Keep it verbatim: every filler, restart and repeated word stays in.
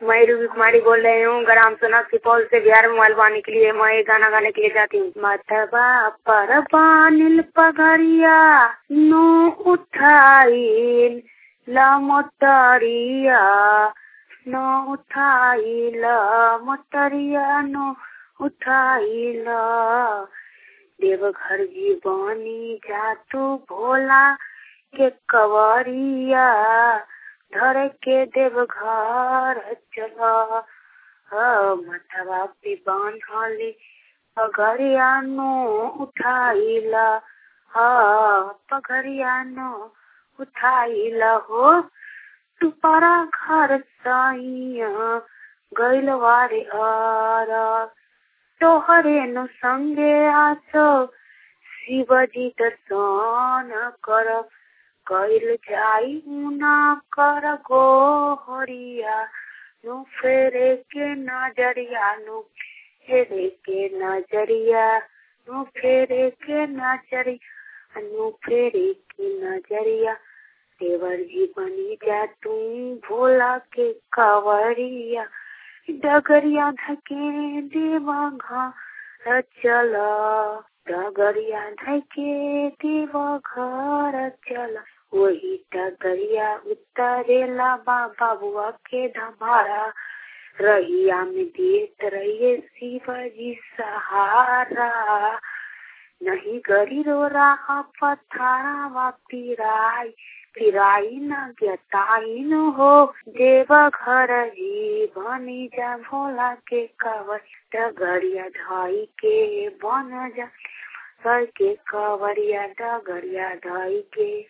मैं रूबी कुमारी बोल रही हूँ ग्राम सोना सुपौल से। बिहार में मोबाइल के लिए मैं एक गाना गाने के लिए चाहती हूँ। मतबा पर बानिल पगड़िया नो उठाइल लमोटरिया नो उठाइल मोटरिया नो उठाइल देवघर जीवनी जातू भोला के कवरिया धर के देवघर चला मतवा पे बांधली पगड़िया नो उठाइला पगड़िया नो उठाइला हो तू पारा घर साइया गइल वारे आरा तोहरे नो संगे आसो शिवजी दर्शन कर कैल जाई ना कर गो हरिया नु फेरे के नजरिया नु फेरे के नजरिया नु फेरे के नजरिया नु फेरे के नजरिया देवर जी बनी जा तू भोला के कवरिया डगरिया धके देवा घर चला डगरिया धके देवा घर चला वही डगरिया उतरेला बाबा बुआ के धमारा रहिया में देत रहिए शिवजी सहारा नहीं गरी रो रहा पथारा वा पिराई पिराई न गताई न हो देवा घर ही बनी जा भोला के कवर डगरिया ढाई के बन जा सर के कवरिया डगरिया ढाई के